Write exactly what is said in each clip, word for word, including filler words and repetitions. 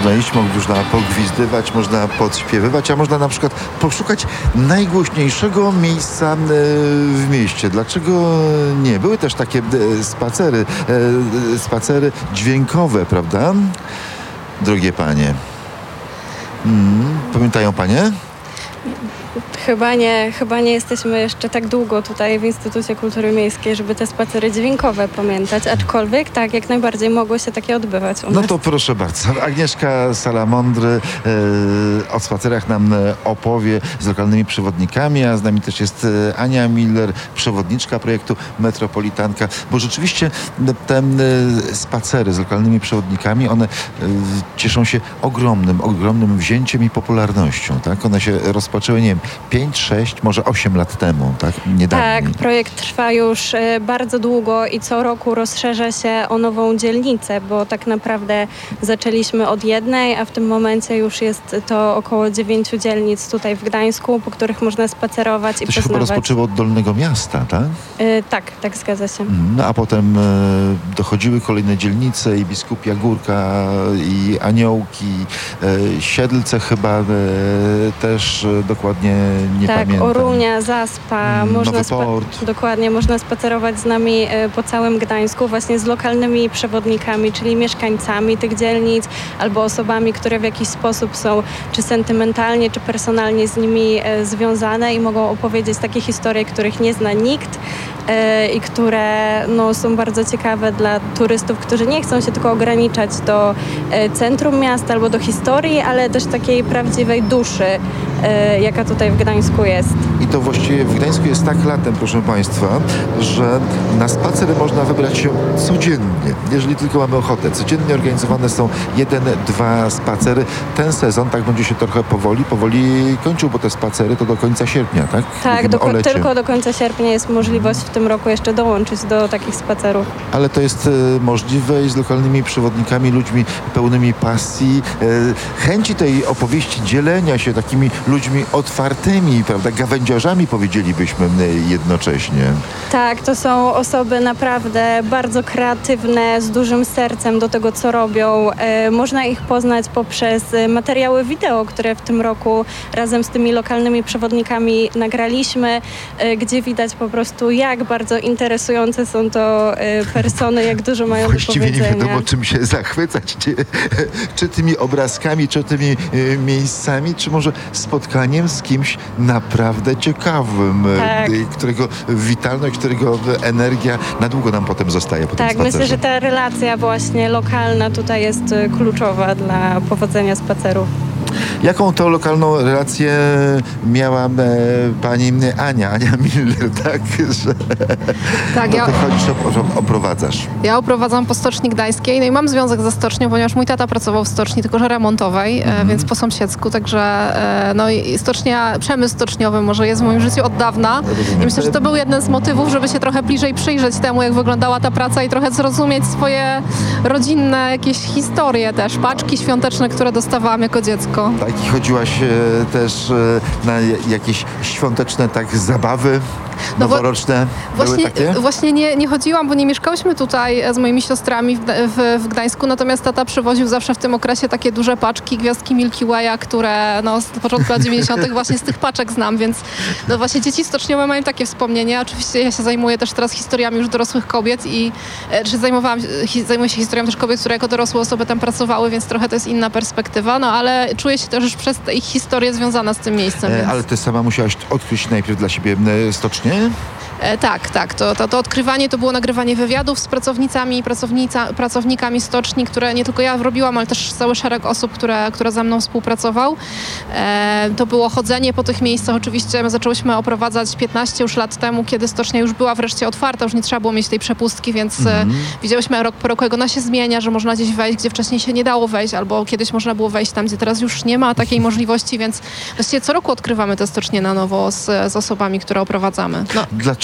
można iść, można pogwizdywać, można podśpiewywać, a można na przykład poszukać najgłośniejszego miejsca w mieście. Dlaczego nie? Były też takie spacery, spacery dźwiękowe, prawda? Drogie panie. Hmm, pamiętają panie? Chyba nie, chyba nie jesteśmy jeszcze tak długo tutaj w Instytucie Kultury Miejskiej, żeby te spacery dźwiękowe pamiętać, aczkolwiek tak, jak najbardziej mogło się takie odbywać u nas. No to proszę bardzo. Agnieszka Salamondry e, o spacerach nam opowie z lokalnymi przewodnikami, a z nami też jest Ania Miller, przewodniczka projektu Metropolitanka, bo rzeczywiście te spacery z lokalnymi przewodnikami, one e, cieszą się ogromnym, ogromnym wzięciem i popularnością, tak? One się rozpoczęły, nie wiem, pięć, sześć, może osiem lat temu, tak? Niedawno. Tak, projekt trwa już bardzo długo i co roku rozszerza się o nową dzielnicę, bo tak naprawdę zaczęliśmy od jednej, a w tym momencie już jest to około dziewięciu dzielnic tutaj w Gdańsku, po których można spacerować i to poznawać. To się chyba rozpoczęło od Dolnego Miasta, tak? Yy, tak, tak, zgadza się. No a potem e, dochodziły kolejne dzielnice i Biskupia Górka, i Aniołki, e, Siedlce chyba e, też e, dokładnie nie tak, pamiętam. Orunia, Zaspa, Mm, można Nowy spa- Port. dokładnie, można spacerować z nami e, po całym Gdańsku właśnie z lokalnymi przewodnikami, czyli mieszkańcami tych dzielnic albo osobami, które w jakiś sposób są czy sentymentalnie, czy personalnie z nimi e, związane i mogą opowiedzieć takie historie, których nie zna nikt e, i które no, są bardzo ciekawe dla turystów, którzy nie chcą się tylko ograniczać do e, centrum miasta albo do historii, ale też takiej prawdziwej duszy, e, jaka tutaj w Gdańsku jest. I to właściwie w Gdańsku jest tak latem, proszę Państwa, że na spacer można wybrać się codziennie, jeżeli tylko mamy ochotę. Codziennie organizowane są jeden, dwa spacery. Ten sezon tak będzie się trochę powoli, powoli kończył, bo te spacery to do końca sierpnia, tak? Tak, do, tylko do końca sierpnia jest możliwość w tym roku jeszcze dołączyć do takich spacerów. Ale to jest e, możliwe i z lokalnymi przewodnikami, ludźmi pełnymi pasji, e, chęci tej opowieści, dzielenia się takimi ludźmi otwartymi, prawda, gawędziarzami powiedzielibyśmy e, jednocześnie. Tak, to są osoby naprawdę bardzo kreatywne, z dużym sercem do tego, co robią. E, można ich poznać poprzez materiały wideo, które w tym roku razem z tymi lokalnymi przewodnikami nagraliśmy, e, gdzie widać po prostu, jak bardzo interesujące są to e, persony, jak dużo mają Właściwie do powiedzenia. nie wiadomo, czym się zachwycać, czy, czy tymi obrazkami, czy tymi e, miejscami, czy może spotkaniem z kimś naprawdę ciekawym, Tak. e, którego witalność, którego energia na długo nam potem zostaje po tym Tak, spacerze. myślę, że ta relacja właśnie lokalna tutaj jest e, kluczowa dla powodzenia spacerów. Jaką tą lokalną relację miała e, pani Ania, Ania Miller, tak? Że Tak, to ja, ty chodzisz, op- oprowadzasz. ja oprowadzam po Stoczni Gdańskiej, no i mam związek ze stocznią, ponieważ mój tata pracował w stoczni, tylko że remontowej, e, więc po sąsiedzku, także e, no i stocznia, przemysł stoczniowy może jest w moim życiu od dawna i myślę, że to był jeden z motywów, żeby się trochę bliżej przyjrzeć temu, jak wyglądała ta praca i trochę zrozumieć swoje rodzinne jakieś historie też, paczki świąteczne, które dostawałam jako dziecko. Tak, i chodziłaś e, też e, na jakieś świąteczne tak zabawy No bo- noworoczne. Były Właśnie, takie? właśnie nie, nie chodziłam, bo nie mieszkałyśmy tutaj z moimi siostrami w, w, w Gdańsku, natomiast tata przywoził zawsze w tym okresie takie duże paczki, gwiazdki Milky Way'a, które no, z początku lat dziewięćdziesiątych właśnie z tych paczek znam, więc no właśnie dzieci stoczniowe mają takie wspomnienia. Oczywiście ja się zajmuję też teraz historiami już dorosłych kobiet i e, czy zajmowałam, hi, zajmuję się historią też kobiet, które jako dorosłe osoby tam pracowały, więc trochę to jest inna perspektywa, no ale czuję się też już przez te ich historie związana z tym miejscem. E, Więc... ale ty sama musiałaś odkryć najpierw dla siebie e, stocznię? E, tak, tak. To, to, to odkrywanie to było nagrywanie wywiadów z pracownicami, pracownica, pracownikami stoczni, które nie tylko ja robiłam, ale też cały szereg osób, które, które ze mną współpracował. E, to było chodzenie po tych miejscach. Oczywiście my zaczęłyśmy oprowadzać piętnaście już lat temu, kiedy stocznia już była wreszcie otwarta, już nie trzeba było mieć tej przepustki, więc mm. e, widziałyśmy rok po roku, jak ona się zmienia, że można gdzieś wejść, gdzie wcześniej się nie dało wejść, albo kiedyś można było wejść tam, gdzie teraz już nie ma takiej możliwości, więc właściwie co roku odkrywamy te stocznie na nowo z, z osobami, które oprowadzamy. No. Dlaczego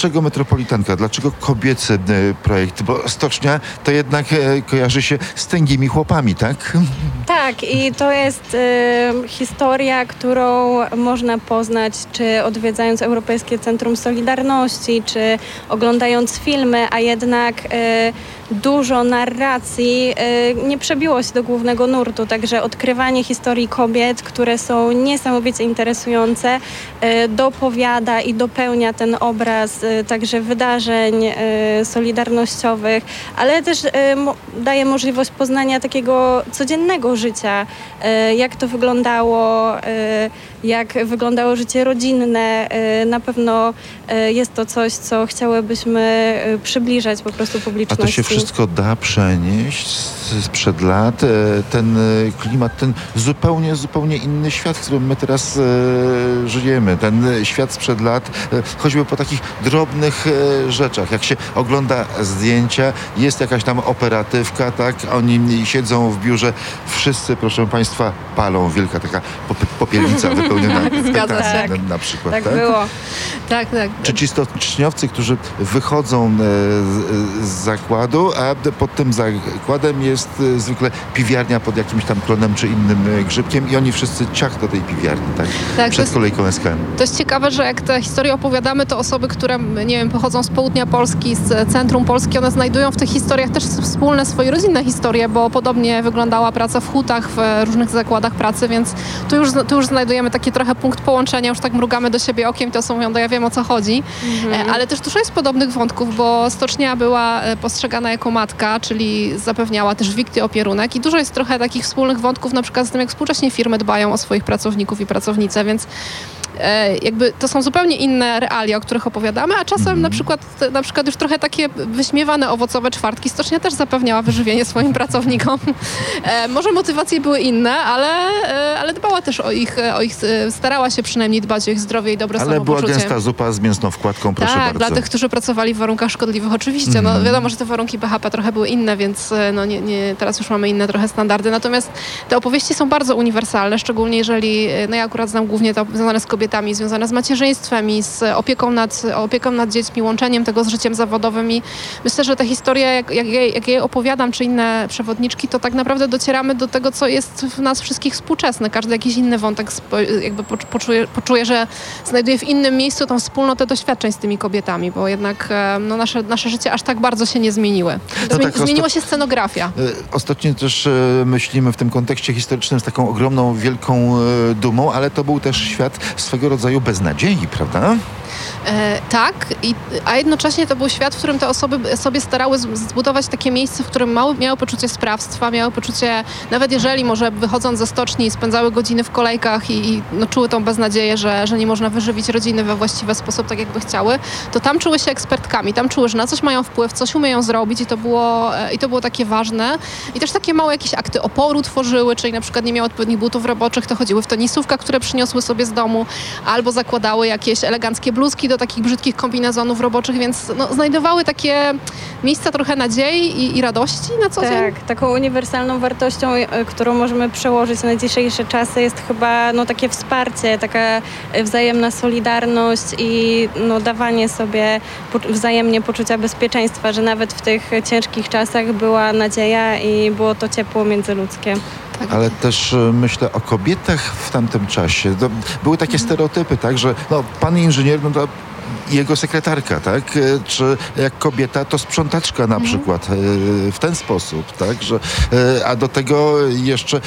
Dlaczego Metropolitanka? Dlaczego kobiecy e, projekt? Bo stocznia to jednak e, kojarzy się z tęgimi chłopami, tak? Tak, i to jest e, historia, którą można poznać, czy odwiedzając Europejskie Centrum Solidarności, czy oglądając filmy, a jednak e, dużo narracji e, nie przebiło się do głównego nurtu, także odkrywanie historii kobiet, które są niesamowicie interesujące, e, dopowiada i dopełnia ten obraz e, także wydarzeń e, solidarnościowych, ale też e, mo- daje możliwość poznania takiego codziennego życia, e, jak to wyglądało, e, jak wyglądało życie rodzinne. E, na pewno e, jest to coś, co chciałybyśmy e, przybliżać po prostu A publiczności. to się wszystko da przenieść z- sprzed lat. E, Ten e, klimat, ten zupełnie, zupełnie inny świat, w którym my teraz e, żyjemy. Ten e, świat sprzed lat, e, choćby po takich drobnych e, rzeczach. Jak się ogląda zdjęcia, jest jakaś tam operatywka, tak? Oni siedzą w biurze, wszyscy, proszę Państwa, palą. Wielka taka pop- popielnica wypełniona Zgadza petatem się. na, na przykład. Tak tak? było. Tak, tak. Czy ci stoczniowcy, którzy wychodzą e, z, z zakładu, a pod tym zakładem jest e, zwykle piwiarnia pod jakimś tam klonem czy innym e, grzybkiem i oni wszyscy ciach do tej piwiarni, tak? Tak, to Przed jest- kolejką S K M. To jest ciekawe, że jak te historie opowiadamy, to osoby, które, nie wiem, pochodzą z południa Polski, z centrum Polski, one znajdują w tych historiach też wspólne swoje rodzinne historie, bo podobnie wyglądała praca w hutach, w różnych zakładach pracy, więc tu już, tu już znajdujemy taki trochę punkt połączenia, już tak mrugamy do siebie okiem, to są mówią, no ja wiem, o co chodzi. E, Ale też dużo jest podobnych wątków, bo stocznia była e, postrzegana jako matka, czyli zapewniała też wikt i opierunek i dużo jest trochę takich wspólnych wątków, na przykład z tym, jak współcześnie firmy dbają o swoich pracowników i pracownice, więc e, jakby to są zupełnie inne realia, o których opowiadamy, a czasem na przykład na przykład już trochę takie wyśmiewane owocowe czwartki stocznia też zapewniała wyżywienie swoim pracownikom. E, może motywacje były inne, ale, e, ale dbała też o ich, o ich, e, starała się przynajmniej dbać o ich zdrowie i dobre Ale była samopoczucie. gęsta zupa z mięsną wkładką, proszę Tak, bardzo. dla tych, którzy pracowali w warunkach szkodliwych, oczywiście. No, wiadomo, że te warunki B H P trochę były inne, więc e, no, nie, nie, teraz już mamy inne trochę standardy. Natomiast te opowieści są bardzo uniwersalne, szczególnie jeżeli, e, no ja akurat znam głównie te związane z kobietami, związane z macierzyństwem i z opieką nad, opieką nad dziećmi, łączeniem tego z życiem zawodowym i myślę, że te historie, jak, jak, je, jak je opowiadam, czy inne przewodniczki, to tak naprawdę docieramy do tego, co jest w nas wszystkich współczesne. Każdy jakiś inny wątek spo, jakby pocz- poczuje, poczuje, że znajduje w innym miejscu tą wspólnotę doświadczeń z tymi kobietami, bo jednak e, no, nasze, nasze życie aż tak bardzo się nie zmieniły. No Zmieni- tak, zmieniła osta- się scenografia. E, Ostatnio też e, myślimy w tym kontekście historycznym z taką ogromną, wielką e, dumą, ale to był też świat swego rodzaju beznadziei, prawda? E, tak, i, a jednocześnie to był świat, w którym te osoby sobie starały z- zbudować takie miejsce, w którym mały, miały poczucie sprawstwa, miały poczucie, nawet jeżeli może wychodząc ze stoczni spędzały godziny w kolejkach i, i no, czuły tą beznadzieję, że, że nie można wyżywić rodziny we właściwy sposób, tak jakby chciały, to tam czuły się ekspertkami, tam czuły, że na coś mają wpływ, coś umieją zrobić i to było, e, i to było takie ważne. I też takie małe jakieś akty oporu tworzyły, czyli na przykład nie miały odpowiednich butów roboczych, to chodziły w tenisówkach, które przyniosły sobie z domu, albo zakładały jakieś eleganckie bluzki do takich brzydkich kombinezonów roboczych, więc no, znajdowały takie miejsca trochę nadziei i, i radości na co dzień. Tak, taką uniwersalną wartością, e, którą możemy przełożyć na dzisiejsze czasy jest chyba no, takie wsparcie, taka e, wzajemna solidarność i no, dawanie sobie po, wzajemnie poczucia bezpieczeństwa, że nawet w tych ciężkich czasach była nadzieja i było to ciepło międzyludzkie. Tak. Ale też e, myślę o kobietach w tamtym czasie. To były takie stereotypy, tak, że no, pan inżynier, no to jego sekretarka, tak? E, Czy jak kobieta, to sprzątaczka na przykład. E, W ten sposób, tak? Że, e, a do tego jeszcze e,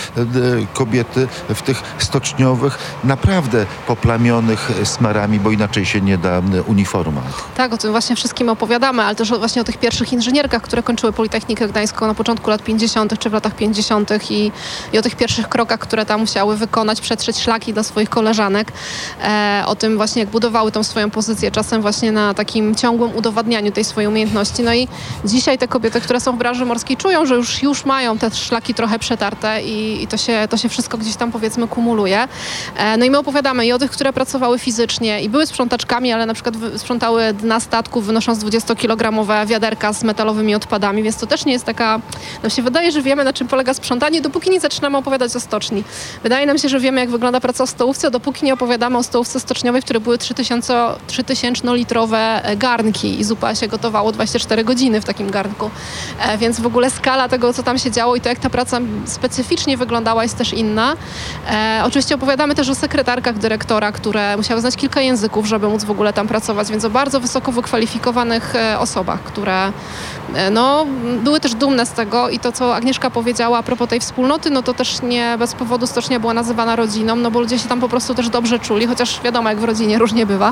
kobiety w tych stoczniowych, naprawdę poplamionych smarami, bo inaczej się nie da, e, uniforma. Tak, o tym właśnie wszystkim opowiadamy, ale też o- właśnie o tych pierwszych inżynierkach, które kończyły Politechnikę Gdańską na początku lat pięćdziesiątych czy w latach pięćdziesiątych i, i o tych pierwszych krokach, które tam musiały wykonać, przetrzeć szlaki dla swoich koleżanek. E, o tym właśnie, jak budowały tą swoją pozycję, czasem właśnie na takim ciągłym udowadnianiu tej swojej umiejętności. No i dzisiaj te kobiety, które są w branży morskiej, czują, że już, już mają te szlaki trochę przetarte i, i to, się, to się wszystko gdzieś tam, powiedzmy, kumuluje. E, no i my opowiadamy i o tych, które pracowały fizycznie i były sprzątaczkami, ale na przykład wy- sprzątały dna statków, wynosząc dwudziestokilogramowe wiaderka z metalowymi odpadami, więc to też nie jest taka... Nam się wydaje, że wiemy, na czym polega sprzątanie, dopóki nie zaczynamy opowiadać o stoczni. Wydaje nam się, że wiemy, jak wygląda praca w stołówce, dopóki nie opowiadamy o stołówce stoczniowej, w której były trzy tysiące dziesięciolitrowe garnki i zupa się gotowało dwadzieścia cztery godziny w takim garnku. E, więc w ogóle skala tego, co tam się działo i to, jak ta praca specyficznie wyglądała, jest też inna. E, oczywiście opowiadamy też o sekretarkach dyrektora, które musiały znać kilka języków, żeby móc w ogóle tam pracować, więc o bardzo wysoko wykwalifikowanych e, osobach, które e, no, były też dumne z tego i to, co Agnieszka powiedziała a propos tej wspólnoty, no to też nie bez powodu stocznia była nazywana rodziną, no bo ludzie się tam po prostu też dobrze czuli, chociaż wiadomo, jak w rodzinie różnie bywa,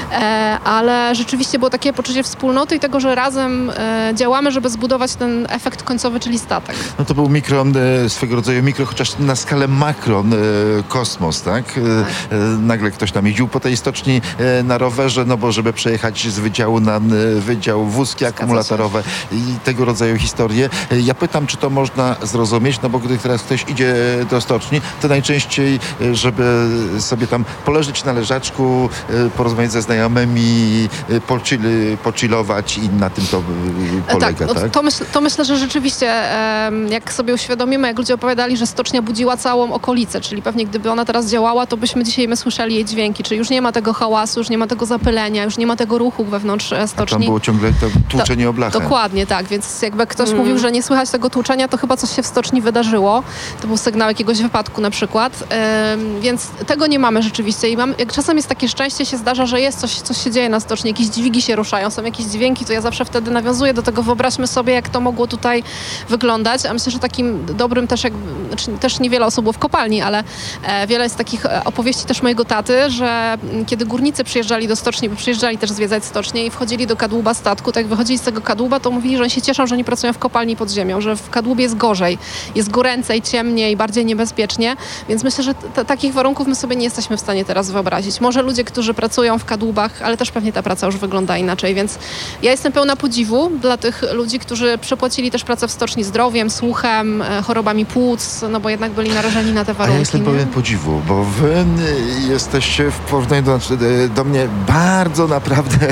e, ale rzeczywiście było takie poczucie wspólnoty i tego, że razem e, działamy, żeby zbudować ten efekt końcowy, czyli statek. No to był mikro, e, swego rodzaju mikro, chociaż na skalę makro, e, kosmos, tak? E, e, nagle ktoś tam jeździł po tej stoczni e, na rowerze, no bo żeby przejechać z wydziału na e, wydział, wózki akumulatorowe i tego rodzaju historie. E, ja pytam, czy to można zrozumieć, no bo gdy teraz ktoś idzie do stoczni, to najczęściej, e, żeby sobie tam poleżeć na leżaczku, e, porozmawiać ze znajomymi, e, pochill, pochillować i na tym to e, polega, tak? tak? No, to, myśl, to myślę, że rzeczywiście em, jak sobie uświadomimy, jak ludzie opowiadali, że stocznia budziła całą okolicę, czyli pewnie gdyby ona teraz działała, to byśmy dzisiaj my słyszeli jej dźwięki, czyli już nie ma tego hałasu, już nie ma tego zapylenia, już nie ma tego ruchu wewnątrz e, stoczni. A tam było ciągle to tłuczenie o blachę. Dokładnie, tak, więc jakby ktoś Mm. mówił, że nie słychać tego tłuczenia, to chyba coś się w stoczni wydarzyło. To był sygnał jakiegoś wypadku na przykład, Ym, więc tego nie mamy rzeczywiście i mam, jak czasem jest takie szczęście, się zdarza, że jest coś, coś się dzieje na stoczni, jakieś dźwigi się ruszają, są jakieś dźwięki, to ja zawsze wtedy nawiązuję do tego, wyobraźmy sobie, jak to mogło tutaj wyglądać, a myślę, że takim dobrym też, jak, znaczy też niewiele osób było w kopalni, ale e, wiele jest takich e, opowieści też mojego taty, że m, kiedy górnicy przyjeżdżali do stoczni, bo przyjeżdżali też zwiedzać stocznię i wchodzili do kadłuba statku, tak jak wychodzili z tego kadłuba, to mówili, że oni się cieszą, że oni pracują w kopalni pod ziemią, że w kadłubie jest gorzej, jest goręcej, ciemniej, bardziej niebezpiecznie, więc myślę, że t- takich warunków my sobie nie jesteśmy w stanie teraz wyobrazić. Może ludzie, którzy pracują w kadłubach, ale też pewnie ta praca już wygląda inaczej, więc ja jestem pełna podziwu dla tych ludzi, którzy przepłacili też pracę w stoczni zdrowiem, słuchem, e, chorobami płuc, no bo jednak byli narażeni na te A warunki. ja jestem nie? pełen podziwu, bo wy y, jesteście w porównaniu do, y, do mnie bardzo naprawdę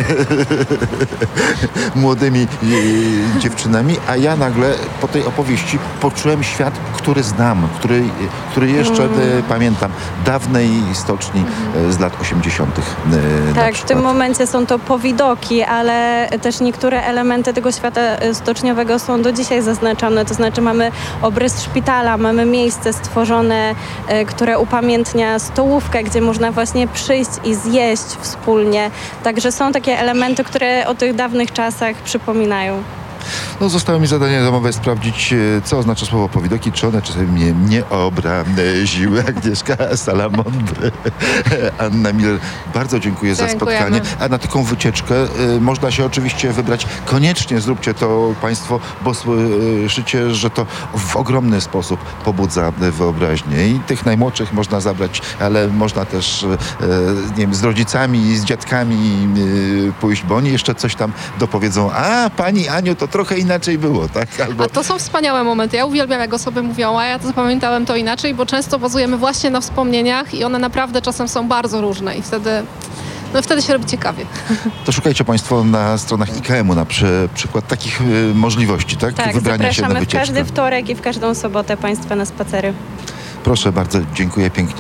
młodymi y, dziewczynami, a ja nagle po tej opowieści poczułem świat, który znam, który, który jeszcze Mm. y, pamiętam, dawnej stoczni y, z lat osiemdziesiątych. Y, na Tak, w przykład. tym momencie są to powidoki, ale też niektóre elementy tego świata e, stoczniowego są do dzisiaj zaznaczone. To znaczy mamy obrys szpitala, mamy miejsce stworzone, e, które upamiętnia stołówkę, gdzie można właśnie przyjść i zjeść wspólnie. Także są takie elementy, które o tych dawnych czasach przypominają. No, zostało mi zadanie domowe sprawdzić, e, co oznacza słowo powidoki, czy one czasami mnie nie obraziły. Agnieszka Salamondry, Anna Miller, bardzo dziękuję za Dziękujemy. spotkanie. A na taką wycieczkę e, można się oczywiście wybrać. Koniecznie zróbcie to państwo, bo słyszycie, że to w ogromny sposób pobudza wyobraźnię. I tych najmłodszych można zabrać, ale można też e, nie wiem, z rodzicami, z dziadkami e, pójść, bo oni jeszcze coś tam dopowiedzą. A, pani Aniu, to trochę inaczej było, tak? Albo... A to są wspaniałe momenty. Ja uwielbiam, jak osoby mówią, a ja to zapamiętałem to inaczej, bo często bazujemy właśnie na wspomnieniach i one naprawdę czasem są bardzo różne i wtedy, no wtedy się robi ciekawie. To szukajcie państwo na stronach I K M-u na przy, przykład takich y, możliwości, tak? Tak, Wybrania się na zapraszamy w wycieczkę. każdy wtorek i w każdą sobotę Państwa na spacery. Proszę bardzo, dziękuję pięknie.